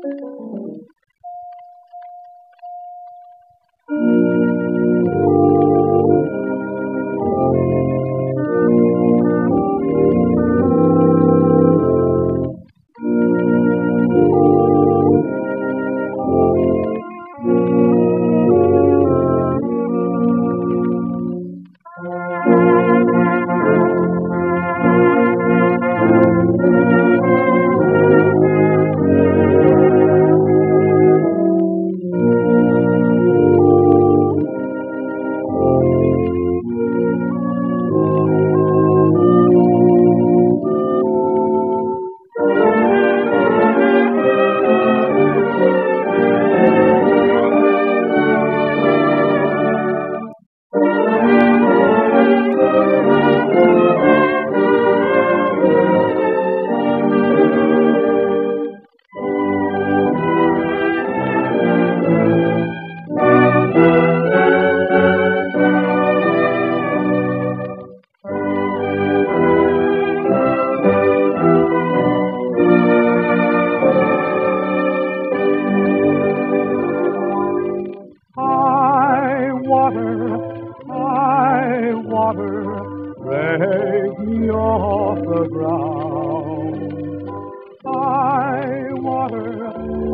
high water, break me off the ground. High water,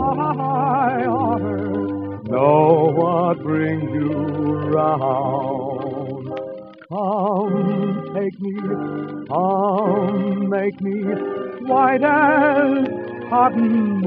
know what brings you round. Come, take me, come, make me white as cotton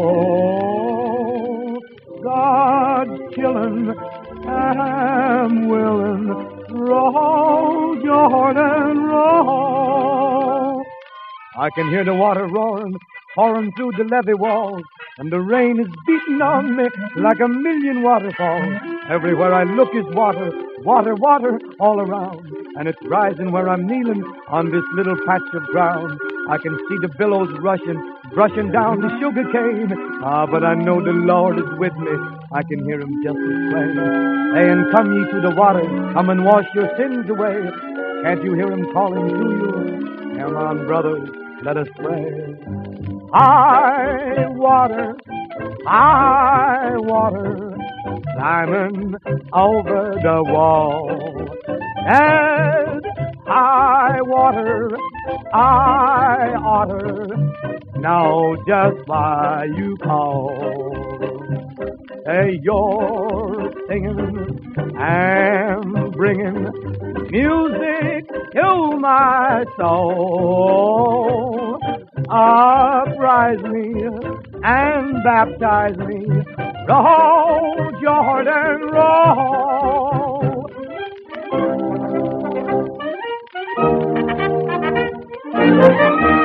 wool. God's chillin', am willin', roll, Jordan, roll. I can hear the water roaring, pouring through the levee walls, and the rain is beating on me like a million waterfalls. Everywhere I look is water, water, water all around, and it's rising where I'm kneeling on this little patch of ground. I can see the billows rushing, brushing down the sugar cane. But I know the Lord is with me. I can hear him just as plain, saying, come ye to the water, come and wash your sins away. Can't you hear him calling to you? Come on, brothers, let us pray. High water, climbing over the wall. And high water, I oughter know just why you call. Hey, you're singing and bringing music to my soul. Uprise me and baptize me. Roll, Jordan, roll.